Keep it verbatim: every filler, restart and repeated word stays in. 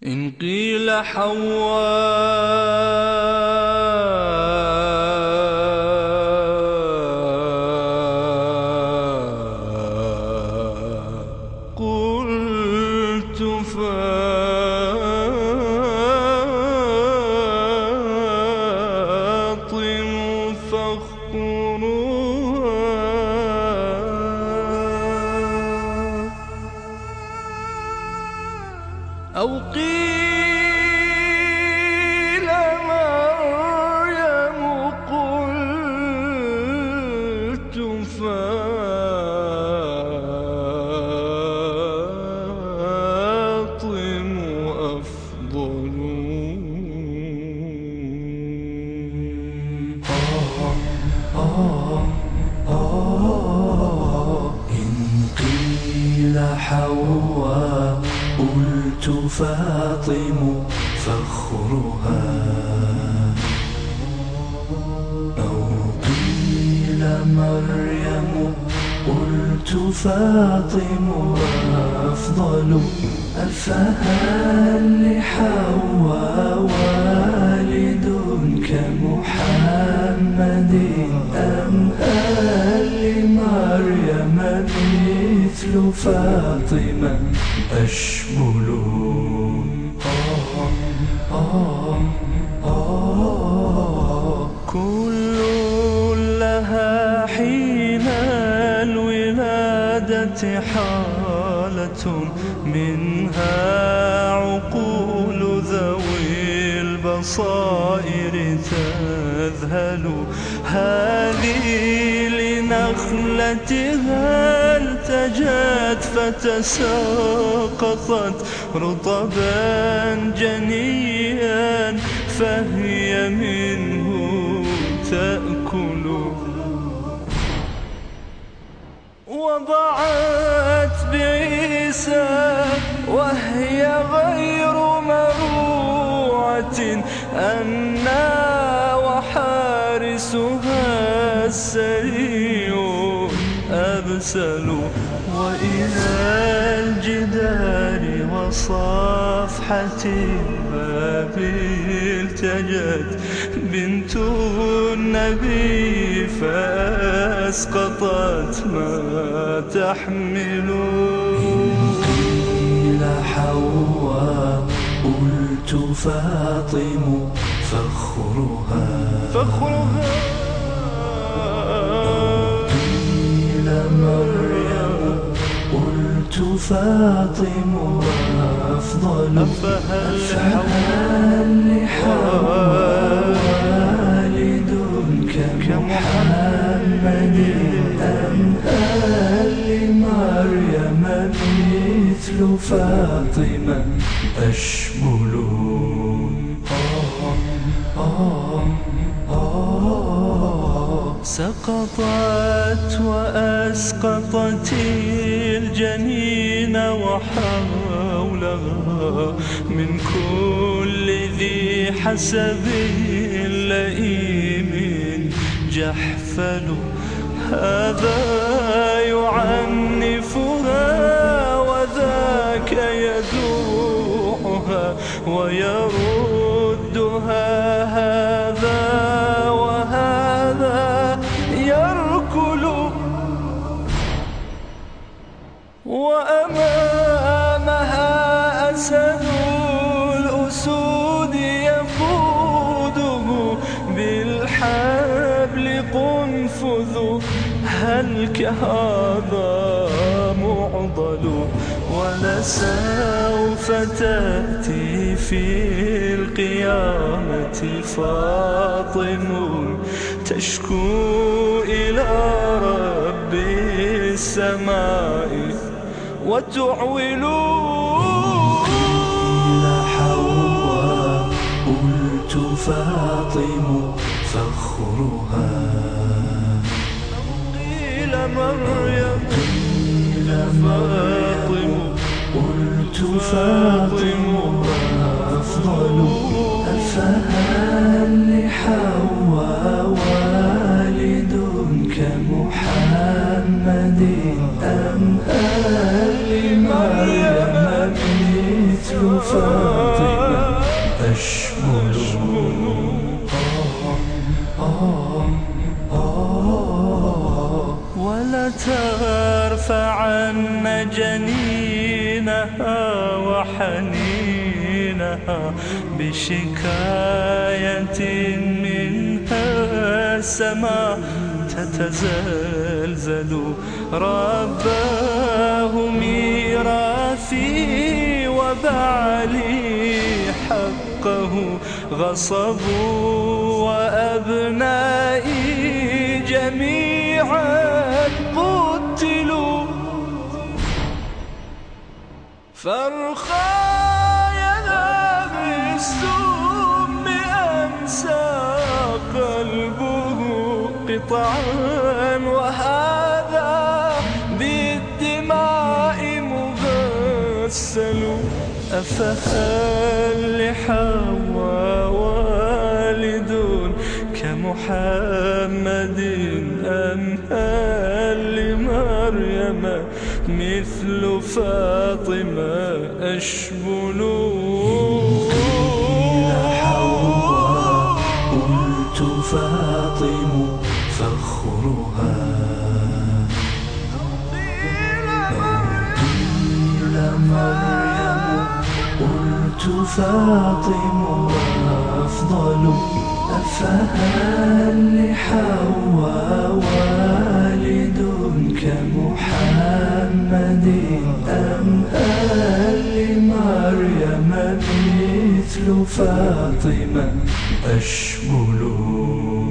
إن قيل حواء قلت فاطم فاخبروها، أو قيل مريم قلت فاطم أفضل. إن قيل حواء قلت فاطم فخرها، أو قيل مريم قلت فاطم أفضل. أفهل لحواء والد كمحمد، أم هل لمريم مثل فاطمة أشمل؟ كل لها حين الولادة حالة، منها عقول ذوي البصائر تذهل. هذه لنخلتها التجت فتساقطت رطبا جنيا، فهي منه تأكل. وضعت بعيسى وهي غير مروعة، أنى وحارسها السريع أبسل. وإلى الجدار وصفحة الباب التجت بنت النبي فأسقطت ما تحمل. إن قيل حواء قلت فاطم فخرها، فخرها، أو قيل مريم قلت فاطم أفضل. أفهل لحواء والد كمحمد، أم هل لمريم مثل فاطمة أشمل؟ سقطت وأسقطت الجنين وحولها من كل ذي حسب لئيم جحفل. هذا يعنفها وذاك يدوحها ويردها، هذا وهذا يركل. وأمامها أسد الأسود يقوده بالحبل قنفذ. هل كهذا معضل؟ ولسوف تأتي في القيامة فاطم تشكو إلى رب السماء وتعول. قيل حواء قلت فاطم فخرها، قيل مريم قيل مريم قلت فاطم أفضل. أفهل لحواء والد كمحمد، أم هل لمريم مثل فاطمة أشمل. ولا ترفعن جنينها وحنينها بشكاية منها السماء تتزلزل. رباه ميراثي وبعلي حقه غصبوا، وأبنائي جميعا قتلوا. فارخايا بالسم أمسى قلبه قطعا، وهذا بالدماء مغسل. أفهل لحواء والد كمحمد، أم هل لمريم مثل فاطمة أشمل؟ قيل حواء قلت فاطم فخرها، قيل مريم قلت فاطم أفضل. أفهل لحواء والد كمحمد، أم هل لمريم مثل فاطمة أشمل؟